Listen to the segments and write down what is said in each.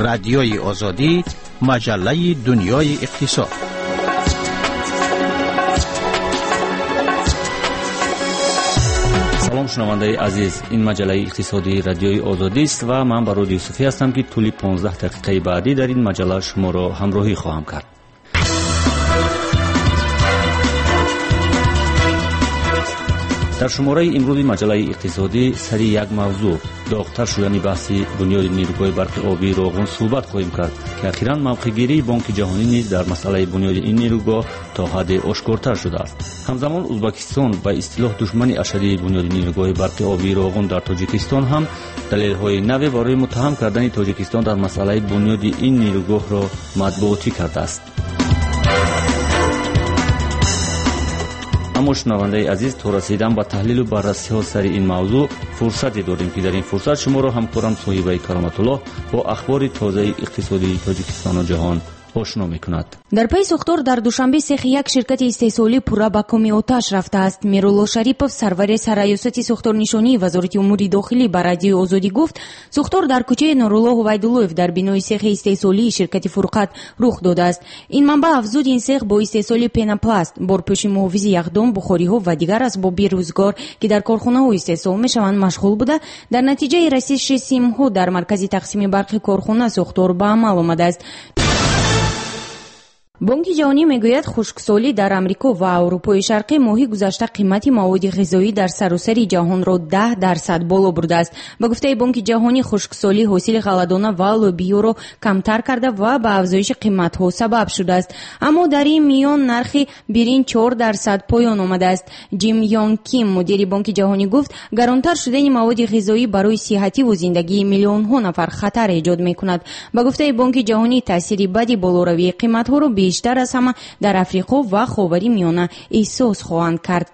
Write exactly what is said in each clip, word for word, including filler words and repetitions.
رادیوی آزادی، مجله دنیای اقتصاد. سلام شنونده عزیز، این مجله اقتصادی رادیوی آزادی است و من برود یوسفی هستم که طول پانزده دقیقه بعدی در این مجله شما را همراهی خواهم کرد. در شماره امروز مجله اقتصادی سری یک موضوع داغ‌تر شدن بحث بنیاد نیروگاه برق آبی روغن صحبت خواهیم کرد که اخیراً موقع‌گیری بانک جهانی نیز در مسئله بنیاد این نیروگاه تا حد آشکارتر شده است. همزمان ازبکستان به اصطلاح دشمن اشدی بنیاد نیروگاه برق آبی روغن در تاجیکستان هم دلایل‌های نوی برای متهم کردن تاجیکستان در مسئله بنیاد این نیروگاه را مطبوعاتی کرده است. اما شنونده عزیز، تا رسیدن به تحلیل و بررسی ها سر این موضوع فرصتی داریم که در این فرصت شما را همکارم صاحب کرامت الله با اخبار تازه اقتصادی تاجیکستان و جهان آشنا می‌کند. در پی سوختور در دوشنبه سیخ یک شرکت استحصالی پورا به کمی آتش رفته است. میرالله شریپов سرور سرایست سوختورنشانی وزارت امور داخلی به رادیوی آزادی گفت سوختور در کوچه نورالله ویداللویف در بینای سیخ استحصالی شرکت فرقت رخ داده است. این منبع افزود این سیخ با استحصال پناپلاست، بارپوش محافظ یخدان، بخاری‌ها و دیگر اسباب روزگار که در کارخانه‌ها استحصال می‌شوند مشغول بوده. در نتیجه رسیدگی سیم‌ها در مرکز تقسیم برق کارخانه سوختور به عمل آمده است. بانک جهانی میگوید خشکسالی در امریکا و اروپای شرقی ماهی گذشته قیمت مواد غذایی در سراسر جهان را ده درصد بالا برده است. با گفته بانک جهانی خشکسالی حاصل غله‌دانه و لوبیا را کمتر کرده و به افزایش قیمت‌ها سبب شده است. اما در این میان نرخ برنج چهار درصد پایان آمده است. جیم یانگ کیم مدیر بانک جهانی گفت گرانتر شدن مواد غذایی برای صحتی و زندگی میلیون‌ها نفر خطر ایجاد می‌کند. با گفته بانک جهانی تاثیر بدی بالاروی قیمت‌ها را بیشتر از همه در افریقا و خاورمیانه احساس خواهند کرد.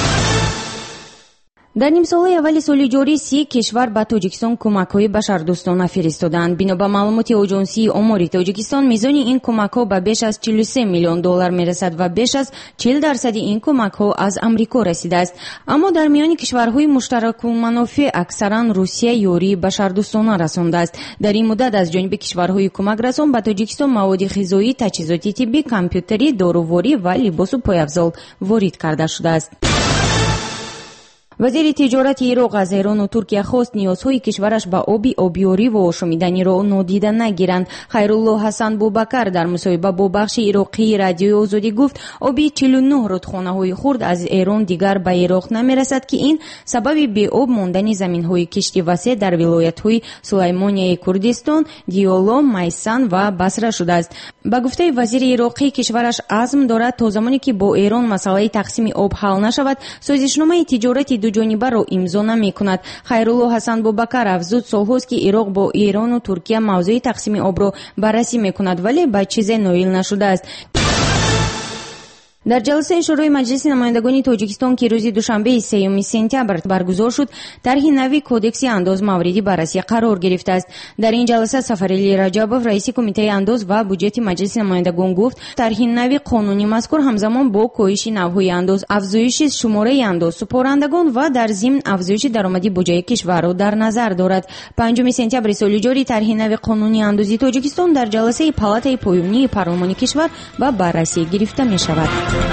در نیم سال اول سال جاری سی کشور به تاجیکستان کمک‌های بشردوستانه فرستادند. بنا به معلومات آژانسی آمار تاجیکستان میزان این کمک‌ها به بیش از چهل و سه میلیون دلار میرسد و بیش از چهل درصد این کمک‌ها از امریکا رسیده است. اما در میان کشورهای مشترک المنافع اکثرا روسیه یاری بشردوستانه رسانده است. در این مدت از جانب کشورهای کمک رسان به تاجیکستان مواد غذایی، تجهیزات طبی، کامپیوتری، داروواری و لباس و پایافزار وارد کرده شده است. وزیر تجارت ایران از ایران و ترکیه خواست نیازهای کشورش به آبی، آبیاری و آشامیدنی را نادیده نگیرند. خیرالله حسن بوبکر در مصاحبه با بخش عراقی رادیوی آزادی گفت آبی چهل و نه رودخانه‌های خرد از ایران دیگر به عراق نمیرسد که این سبب بی آب ماندن زمین‌های کشتی وسیع در ولایت‌های سلیمانیه کردستان، دیالا، میسان و بصره شده است. با گفته وزیر عراقی کشورش عزم دارد تا زمانی که با ایران مسئله تقسیم آب حل نشود سازشنامه تجارتی دو جانبه را امضا نمی‌کند. خیرالله حسن بوبکر افزود سال‌هاست که عراق با ایران و ترکیه موضوع تقسیم آب را بررسی می‌کند ولی به چیزی نائل نشده است. در جلسه شورای مجلس نمایندگان تاجیکستان که روز دوشنبه سوم سپتامبر برگزار شد، طرح نوی کودکس انداز مورد بررسی قرار گرفته است. در این جلسه سفرعلی رجبov رئیس کمیته انداز و بودجه مجلس نمایندگان گفت طرح نوی قانونی مذکور همزمان با کاهش نوهای انداز، افزایش شماره انداز سپارندگان و در ضمن افزایش درآمدی بودجه کشور را در نظر دارد. پنجم سپتامبر سال جاری طرح نوی قانونی اندازی تاجیکستان در جلسه پالاتای پایانی پارلمانی کشور و بررسی گرفته می شود.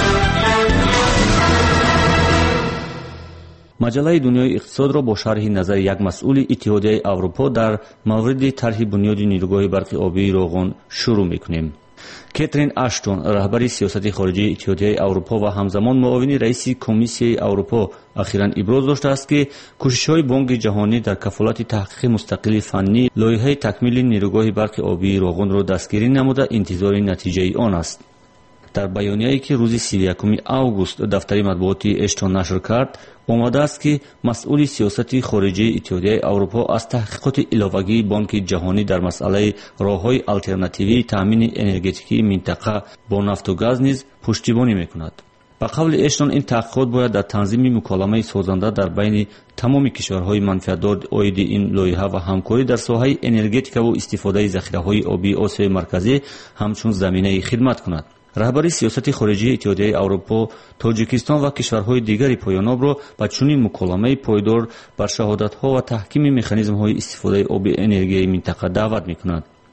مجله دنیای اقتصاد را با شرح نظر یک مسئول اتحادیه اروپا در مورد طرح بنیاد نیروگاه برق آبی روغن شروع می‌کنیم. کاترین اشتون رهبر سیاست خارجی اتحادیه اروپا و همزمان معاون رئیس کمیسیون اروپا اخیراً ابراز داشته است که کوشش‌های بانک جهانی در کفالت تحقیق مستقل فنی لایحه تکمیل نیروگاه برق آبی روغن را دستگیری نموده انتظار نتیجه آن است. در بیانیه‌ای که روز سی و یکم آگوست دفتر مطبوعاتی اشتون نشر کرد آمده است که مسئول سیاست خارجی اتحادیه اروپا از تحقیقات علاوگی بانک جهانی در مسئله راه‌های آلترناتیوی تامین انرژیتیکی منطقه با نفت و گاز نیز پشتیبانی می‌کند. با قول اشتون این تحقیقات باید در تنظیم مکالمه سازنده در بین تمام کشورهای منفعتدار عاید این لایحه و همکاری در ساحه انرژیتیک و استفاده ذخیره‌های آبی آسیای مرکزی همچون زمینه خدمت کند. رهبری سیاست خارجی اتحادیه اروپا تاجیکستان و کشورهای دیگری پایاناب را به چنین مکالمه پایدار بر شهادت‌ها و تحکیم مکانیزم‌های استفاده آب انرژی منطقه دعوت می‌کند.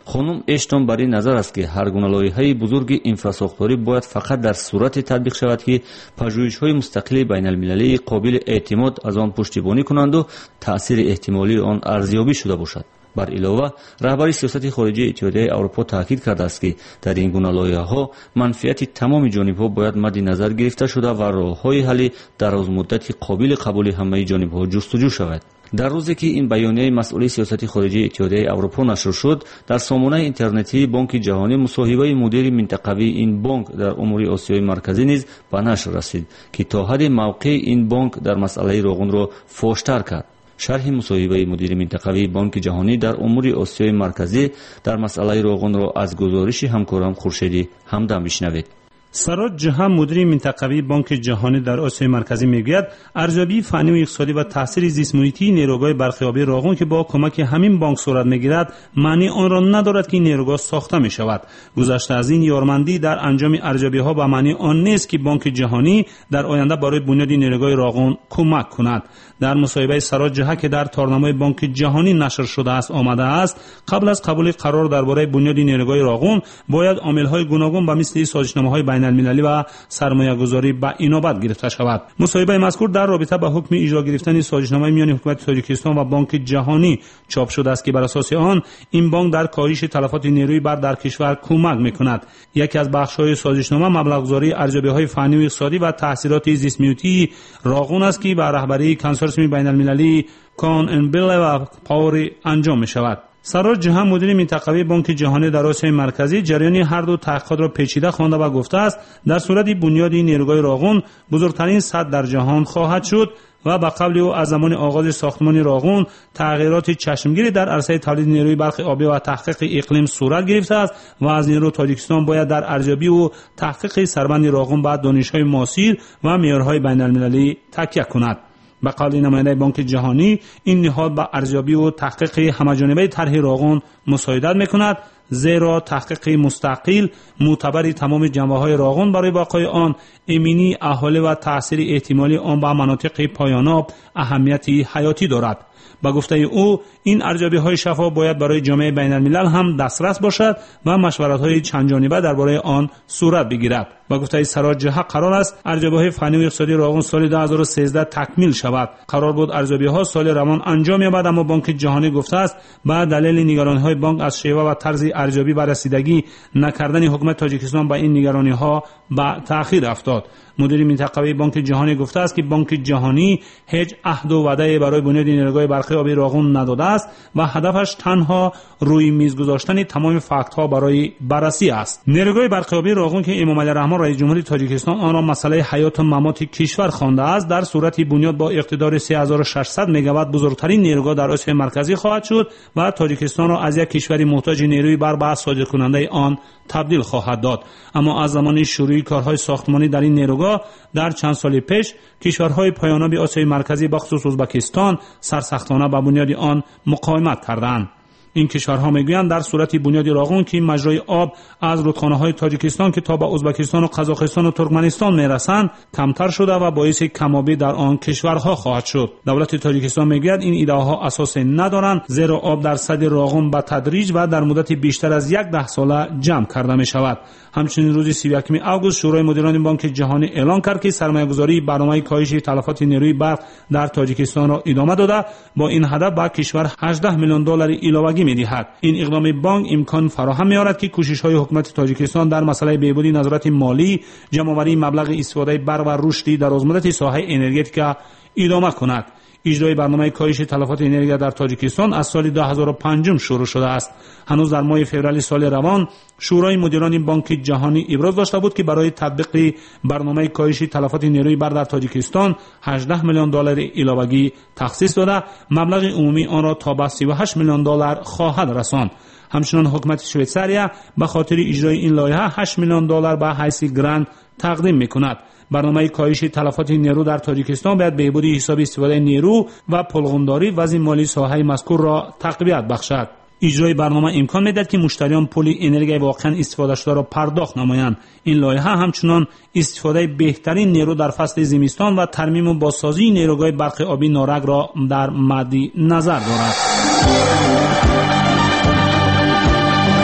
خانم اشتون بر این نظر است که هر گونه لایحه بزرگ انفراساختاری باید فقط در صورتی تطبیق شود که پژوهش‌های مستقل بین المللی قابل اعتماد از آن پشتیبانی کنند و تأثیر احتمالی آن ارزیابی شده باشد. بر علاوه رهبر سیاست خارجی اتحادیه اروپا تاکید کرده است که در این گونه لایحه‌ها منفعت تمام جانب‌ها باید مد نظر گرفته شده و راه‌های حل درازمدتی قابل قبول همه جانب‌ها جستجو شود. در روزی که این بیانیه مسئول سیاست خارجی اتحادیه اروپا نشر شد، در سامانه اینترنتی بانک جهانی مصاحبه مدیر منطقوی این بانک در امور آسیای مرکزی نیز به نشر رسید که تا حد موقع این بانک در مسئله روغن را فاشتر کرد. شرح مصاحبه مدیر منطقوی بانک جهانی در امور آسیای مرکزی در مسئله روغن را از گزارش همکارم خورشیدی همدم بشنوید. سراج جها مدیر منطقوی بانک جهانی در آسیای مرکزی میگوید ارزیابی فنی و اقتصادی و تاثیر زیست محیطی نیروگاه برقیابی راغون که با کمک همین بانک صورت میگیرد معنی آن را ندارد که نیروگاه ساخته می شود. گذشته از این یارمندی در انجام ارزیابی ها به معنی آن نیست که بانک جهانی در آینده برای بنیاد نیروگاه راغون کمک کند. در مصاحبه سراج جها که در تارنامه بانک جهانی نشر شده است آمده است قبل از قبول قرار درباره بنیاد نیروگاه راغون باید عامل‌های گوناگون به مثل سازشنامه‌های بین المللی و سرمایه‌گذاری به اینابت گرفته شود. مصاحبه مذکور در رابطه با حکم اجرا گرفتن سازشنامه میان حکومت تاجیکستان و بانک جهانی چاپ شده است که بر اساس آن این بانک در کاهش تلفات نیروی برق در کشور کمک می‌کند. یکی از بخش‌های سازشنامه مبلغ‌گذاری ارزیابی‌های فنی و اقتصادی و تاثیرات زیست محیطی راغون است که به رهبری کنسورسیوم بین المللی کان انبل و پاوری انجام می‌شود. سراج جها مدیر منطقوی بانک جهانی در آسیای مرکزی جریان هر دو تحقیقات را پیچیده خوانده و گفته است در صورت بنیاد نیروگاه راغون بزرگترین سد در جهان خواهد شد و با قبل او از زمان آغاز ساختمان راغون تغییرات چشمگیری در عرصه تولید نیروی برق آبی و تحقیق اقلیم صورت گرفته است و از این رو تاجیکستان باید در ارزیابی و تحقیق سربند راغون به دانش‌های معاصر و معیارهای بین‌المللی تکیه کند. به قول نماینده بانک جهانی این نهاد به ارزیابی و تحقیق همه‌جانبه طرح راغون مساعدت می‌کند زیرا تحقیق مستقل معتبر تمام جنبه‌های راغون برای بقای آن امنی اهالی و تأثیر احتمالی آن به مناطق پایان‌آب اهمیتی حیاتی دارد. با گفته او این ارزیابی‌های شفاف باید برای جامعه بین‌الملل هم دسترس باشد و مشورت‌های چند جانبه درباره آن صورت بگیرد. با گفته سراج جها قرار است ارزیابی‌های فنی و اقتصادی راغون سال دو هزار و سیزده تکمیل شود. قرار بود ارزیابی‌ها سال روان انجام یابد اما بانک جهانی گفته است با دلیل نگرانی‌های بانک از شیوه و طرز ارزیابی بر رسیدگی نکردن حکومت تاجیکستان با این نگرانی‌ها به تأخیر افتاد. مدیر منطقوی بانک جهانی گفته است که بانک جهانی هیچ عهد و وعده برای بنیاد نیروگاه برق آبی راغون نداده است و هدفش تنها روی میز گذاشتن تمام فاکت‌ها برای بررسی است. نیروگاه برق آبی راغون که امام علی رحمان رئیس جمهوری تاجیکستان آن را مسئله حیات و ممات کشور خوانده است در صورت بنیاد با اقتدار سه هزار و ششصد مگاوات بزرگترین نیروگاه در آسیای مرکزی خواهد شد و تاجیکستان را از یک کشور محتاج نیروی برق به صادر کننده آن تبدیل خواهد داد. اما از زمان شروع کارهای ساختمانی در این نیروگاه در چند سال پیش کشورهای پایان‌آب آسیای مرکزی به خصوص ازبکستان سرسختانه به بنیاد آن مقاومت کردند. این کشورها میگویند در صورت بنیاد راغون که مجرای آب از رودخانه‌های تاجیکستان که تا به ازبکستان و قزاقستان و ترکمنستان میرسند کمتر شده و باعث کم‌آبی در آن کشورها خواهد شد. دولت تاجیکستان میگوید این ایده‌ها اساس ندارند زیرا آب در سد راغون به تدریج و در مدت بیشتر از یک ده ساله جمع کرده می شود. همچنین روز سی و یکم آگوست شورای مدیران بانک جهانی اعلام کرد که سرمایه‌گذاری برنامه کاهش تلفات نیروی برق در تاجیکستان را ادامه داده با این هدف به کشور هجده میلیون دلار علاوگی می‌دهد. این اقدام بانک امکان فراهم می‌آورد که کوشش‌های حکومت تاجیکستان در مسئله بهبودی نظارت مالی، جمع‌آوری مبلغ استفاده برق و رشدی در درازمدت ساحه انرژتیک ادامه کند. اجرای برنامه کاهش تلفات انرژی در تاجیکستان از سال دو هزار و پنج شروع شده است. هنوز در ماه فوریه سال روان شورای مدیران بانک جهانی ابراز داشته بود که برای تطبیق برنامه کاهش تلفات نیروی برق در تاجیکستان هجده میلیون دلار علاوگی تخصیص داده مبلغ عمومی آن را تا به سی و هشت میلیون دلار خواهد رساند. همچنین حکومت شویتزاریا به خاطر اجرای این لایحه هشت میلیون دلار به حیث گرانت تقدیم می‌کند. برنامه کاهش تلفات نیرو در تاجیکستان باید بهبود حساب استفاده نیرو و پلغمداری وضع مالی ساحه مذکور را تقویت بخشد. اجرای برنامه امکان می‌دهد که مشتریان پول انرژی واقعا استفاده شده را پرداخت نمایند. این لایحه همچنین استفاده بهترین نیرو در فصل زمستان و ترمیم و بازسازی نیروگاه برق آبی نارنگ را در مد نظر دارد.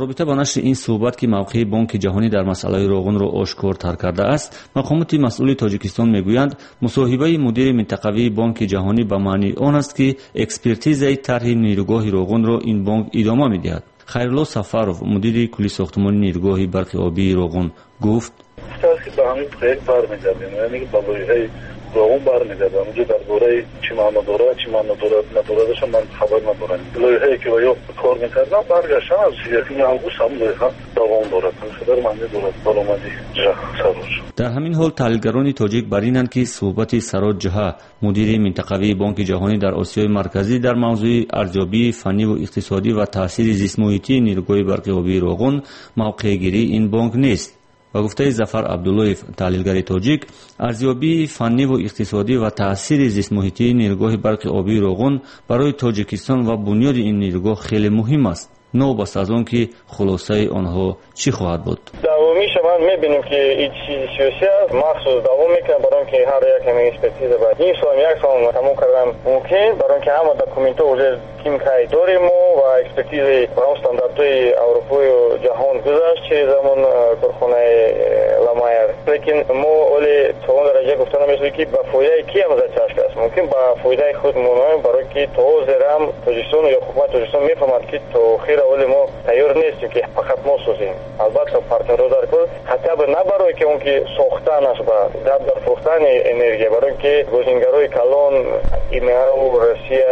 رابطه با نشر این صحبت که موقع بانک جهانی در مسئله روغن را آشکارتر کرده است، مقامات مسئول تاجیکستان میگویند مصاحبه مدیر منطقوی بانک جهانی به معنی آن است که اکسپرتیز طرح نیروگاه روغن را این بانک ادامه میدهد. خیرالله سفروف مدیر کلی ساختمان نیروگاه برق آبی روغن گفت که به همین پروژه برمیگردیم، یعنی با لایحه روغن برمیگردم. اونجا درباره چی معنا داره چی معنا داره ندارهش من خبر ندارم. لایحه‌ای که با کار میکردم برگشتم از یکم آگوست هم لایحه دوام دارد. خبر معنی دارد برآمدی جه سروش. در همین حال تحلیلگران تاجیک بر اینند که صحبت سراج جها مدیر منطقوی بانک جهانی در آسیای مرکزی در موضوع ارزیابی فنی و اقتصادی و تاثیر زیست محیطی نیروگاه برق آبی روغن موقع گیری این بانک نیست. و گفته ظفر عبداللهیف تحلیلگر تاجیک، ارزیابی فنی و اقتصادی و تاثیر زیست محیطی نیروگاه برق آبی روغن برای تاجیکستان و بنیاد این نیروگاه خیلی مهم است. نوبست از آن که خلاصه آنها چی خواهد بود. دوامیش من میبینیم که این چیز سیاسی است، مخصوص دوام میکنه برای که هر یک همین اکسپرتیز باید این سال یک سال تموم کردن ممکن برای که همه دکومنت ها وجود تیم کای داریم و اکسپرتیز برای استانداردهای اروپایی و جهان گذاشت چه زمان کارخانه لامایر. لیکن ما اولی تا اون درجه گفتن میشه که با فایده کی هم زچاش است، ممکن با فایده خود مونم برای که تو زرم تاجیکستان یا حکومت تاجیکستان میفهمد که تو خیر اولی ما تیار نیستیم که فقط ما سازیم. البته پارتنرها در کل حتی به نه برای که اون که ساختن است با در در فروختن انرژی، برای که گزینگرای کلان ایمن و روسیه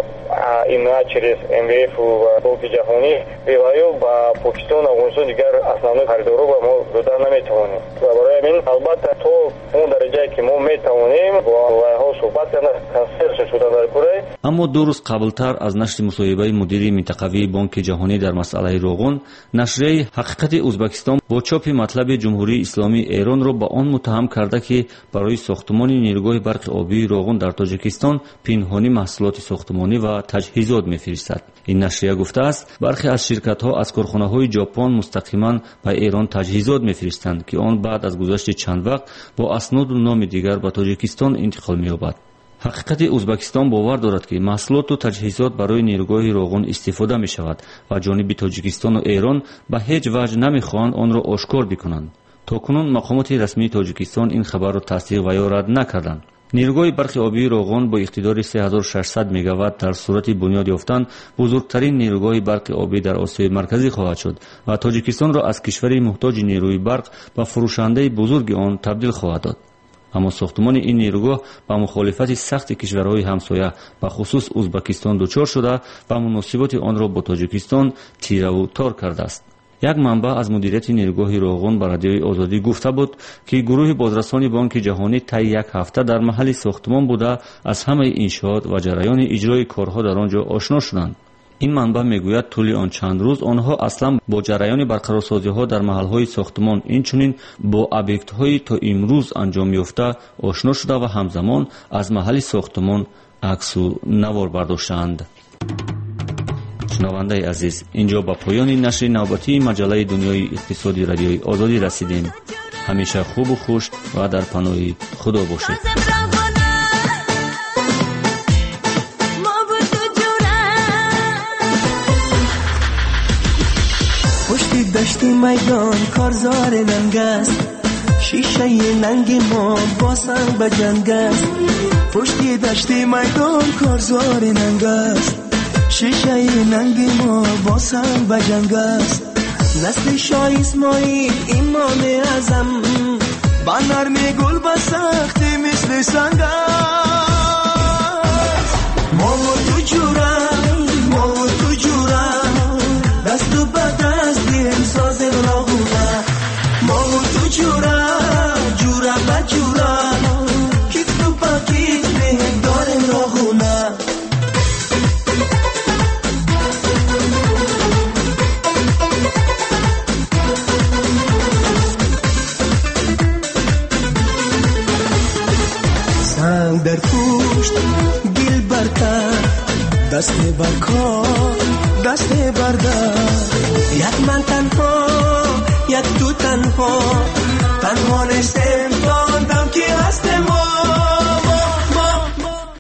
ایمن چریز ام وی اف و بانک جهانی بیایو با پاکستان و افغانستان دیگر اصلا خریدارو با ما دادن نمیتوانیم. و برای همین البته تو اون درجه که ما میتوانیم با ها صحبت کنه کنسل شدن در کره. اما دو روز قبلتر از نشر مصاحبه مدیر منطقوی بانک جهانی در مسئله روغن، نشریه حقیقت ازبکستان با چاپ مطلب جمهوری اسلامی ایران را با آن متهم کرده که برای ساختمان نیروگاه برق آبی روغن در تاجیکستان پنهانی محصولات ساختمانی و تجهیزات می‌فرستد. این نشریه گفته است برخی از شرکت‌ها از کارخانه‌های ژاپن مستقیما به ایران تجهیزات می‌فرستند که آن بعد از گذشت چند وقت با اسناد و نام دیگر به تاجیکستان انتقال می‌یابد. حقیقت ازبکستان باور دارد که محصولات و تجهیزات برای نیروگاه روغن استفاده می شود و جانب تاجیکستان و ایران به هیچ وجه نمی خواهند آن را آشکار بکنند. تاکنون مقامات رسمی تاجیکستان این خبر را تصدیق و یا رد نکردند. نیروگاه برق آبی روغن با اقتدار سه هزار و ششصد مگاوات در صورت بنیاد یافتن بزرگترین نیروگاه برق آبی در آسیای مرکزی خواهد شد و تاجیکستان را از کشوری محتاج نیروی برق به فروشنده بزرگ آن تبدیل خواهد داد. اما ساختمان این نیروگاه با مخالفت سخت کشورهای همسایه به خصوص ازبکستان دچار شده و مناسبات آن را با تاجیکستان تیره و تار کرده است. یک منبع از مدیریت نیروگاه روغن به رادیوی آزادی گفته بود که گروه بازرسان بانک جهانی طی یک هفته در محل ساختمان بوده از همه انشاءات و جریان اجرای کارها در آنجا آشنا شدند. این منبع میگوید طول آن چند روز آنها اصلا با جریان برقرارسازی ها در محل های ساختمان اینچنین با ابیکت های تا امروز انجام یافته آشنا شده و همزمان از محل ساختمان عکس و نوار برداشتند. شنونده عزیز، اینجا با پایان نشر نوبتی مجله دنیای اقتصادی رادیوی آزادی رسیدیم. همیشه خوب و خوش و در پناه خدا باشید. پشت دشت میدان کارزار ننگ است، شیشه ننگ ما با سنگ به جنگ است. پشت دشت میدان کارزار ننگ است، شیشه ننگ ما با سنگ به جنگ است. نسل شاه اسماعیل امام اعظم با نرم گل به سختی مثل سنگ است. ما و تو جورم، ما و تو جورم، دست و به دست دیم سازم راغونه. ما و تو جورم، جورم به جورم، کیف تو با کیف بهم دارم راغونه. سنگ در پشت گل برتر، دست بر کار دست بردار. یک من تنها، یک تو تنها، تنها نیستم